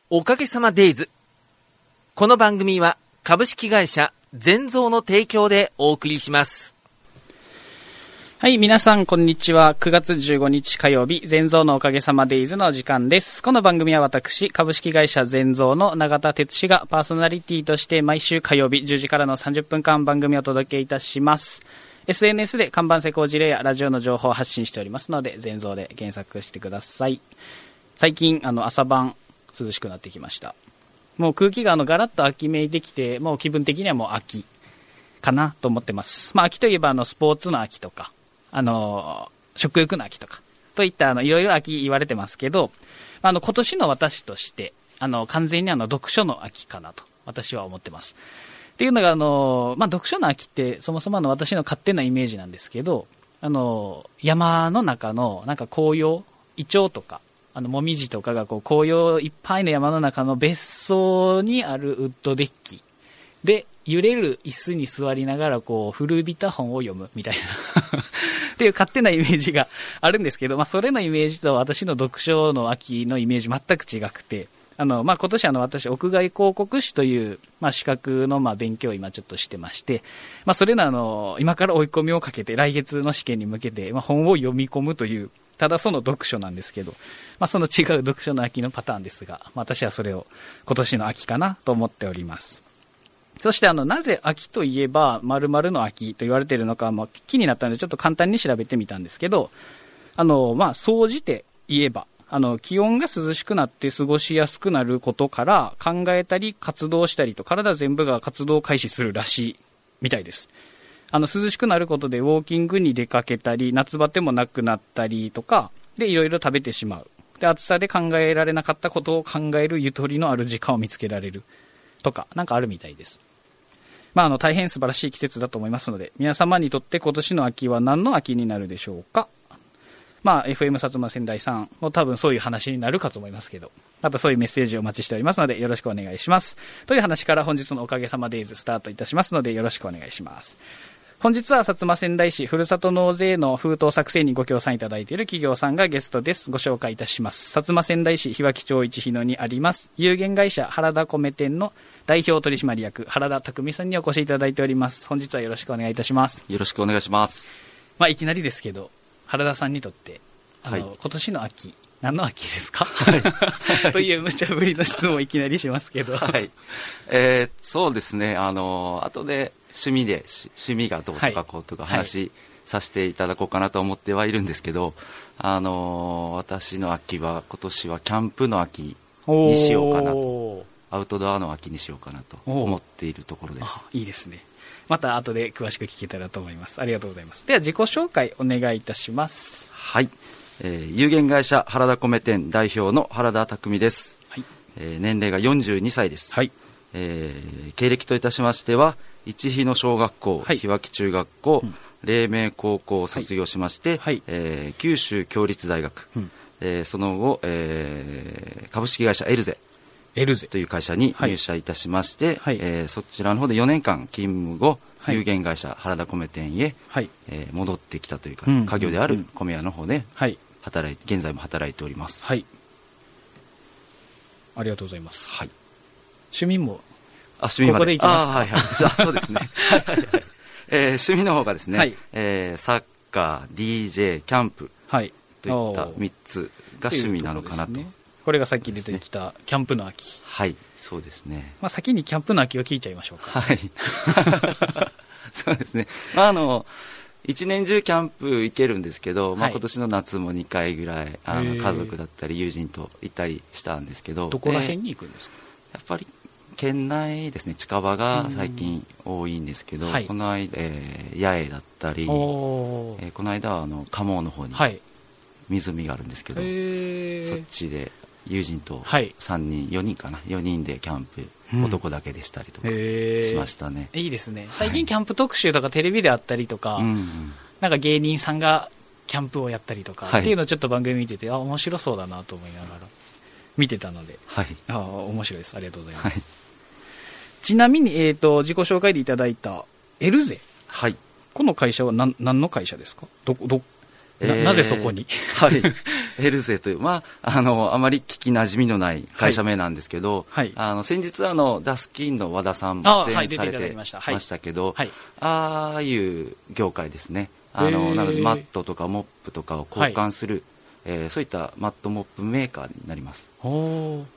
おかげさまデイズ。この番組は株式会社全蔵の提供でお送りします。 はい、皆さんこんにちは。9月15日火曜日、全蔵のおかげさまデイズの時間です。この番組は私、株式会社全蔵の永田哲司がパーソナリティとして毎週火曜日10時からの30分間番組をお届けいたします。SNS で看板施工事例やラジオの情報を発信しておりますので、全蔵で検索してください。最近、朝晩涼しくなってきました。もう空気がガラッと秋めいてきて、もう気分的にはもう秋かなと思ってます。まあ秋といえばスポーツの秋とか、食欲の秋とか、といったいろいろ秋言われてますけど、今年の私として、完全に読書の秋かなと、私は思ってます。っていうのが、読書の秋ってそもそも私の勝手なイメージなんですけど、山の中の紅葉、イチョウとか、もみじとかが紅葉いっぱいの山の中の別荘にあるウッドデッキで揺れる椅子に座りながら古びた本を読むみたいなっていう勝手なイメージがあるんですけど、それのイメージと私の読書の秋のイメージ全く違くて、今年私屋外広告士という、資格の勉強を今ちょっとしてまして、それの今から追い込みをかけて来月の試験に向けて、本を読み込むという、ただその読書なんですけど、その違う読書の秋のパターンですが、私はそれを今年の秋かなと思っております。そしてなぜ秋といえば〇〇の秋と言われているのか、気になったのでちょっと簡単に調べてみたんですけど、総じて言えば、気温が涼しくなって過ごしやすくなることから考えたり活動したりと体全部が活動を開始するらしいみたいです。涼しくなることでウォーキングに出かけたり、夏バテもなくなったりとか、で、いろいろ食べてしまう。で、暑さで考えられなかったことを考えるゆとりのある時間を見つけられる。とか、あるみたいです。大変素晴らしい季節だと思いますので、皆様にとって今年の秋は何の秋になるでしょうか。FM 薩摩仙台さんも多分そういう話になるかと思いますけど、またそういうメッセージをお待ちしておりますので、よろしくお願いします。という話から本日のおかげさまデイズスタートいたしますので、よろしくお願いします。本日は薩摩仙台市ふるさと納税の封筒作成にご協賛いただいている企業さんがゲストです。ご紹介いたします。薩摩仙台市日脇町一日野にあります有限会社原田米店の代表取締役原田匠さんにお越しいただいております。本日はよろしくお願いいたします。 よろしくお願いします。 いきなりですけど、原田さんにとって今年の秋何の秋ですか？という無茶ぶりの質問をいきなりしますけど、 はい、そうですね、後で趣味がどうとかこうとか話させていただこうかなと思ってはいるんですけど、私の秋は今年はキャンプの秋にしようかなと、アウトドアの秋にしようかなと思っているところです。 いいですね。また後で詳しく聞けたらと思います。ありがとうございます。では自己紹介お願いいたします。 はい、有限会社原田米店代表の原田匠です。はい、年齢が42歳です。はい、経歴といたしましては一日野小学校、日脇中学校、黎明高校を卒業しまして、九州共立大学、その後、株式会社エルゼという会社に入社いたしまして、そちらの方で4年間勤務後、有限会社原田米店へ、戻ってきたというか、家業である米屋の方で現在も働いております。 はい、ありがとうございます。はい、趣味も趣味までここでいきますか？ そうですね。趣味の方がですね、サッカー、DJ、キャンプといった3つが趣味なのかなと。 これがさっき出てきたキャンプの秋。 はい、そうですね。 先にキャンプの秋を聞いちゃいましょうか。 はい。そうですね。一年中キャンプ行けるんですけど、今年の夏も2回ぐらい家族だったり友人と行ったりしたんですけど、 どこら辺に行くんですか？ やっぱり県内ですね、近場が最近多いんですけど、この間、八重だったり、この間は蒲生の方に湖があるんですけど、そっちで友人と3人、4人かな、4人でキャンプ、男だけでしたりとかしましたね。 いいですね。最近キャンプ特集とかテレビであったりとか、芸人さんがキャンプをやったりとか、っていうのをちょっと番組見てて、面白そうだなと思いながら見てたので、面白いです。ありがとうございます。ちなみに、自己紹介でいただいたエルゼ、この会社は何の会社ですか？なぜそこに？ ヘルセという、まあ、あまり聞き馴染みのない会社名なんですけど、はい、先日ダスキンの和田さんも出演されてましたけど、ああいう業界ですね。なのでマットとかモップとかを交換する、そういったマットモップメーカーになります。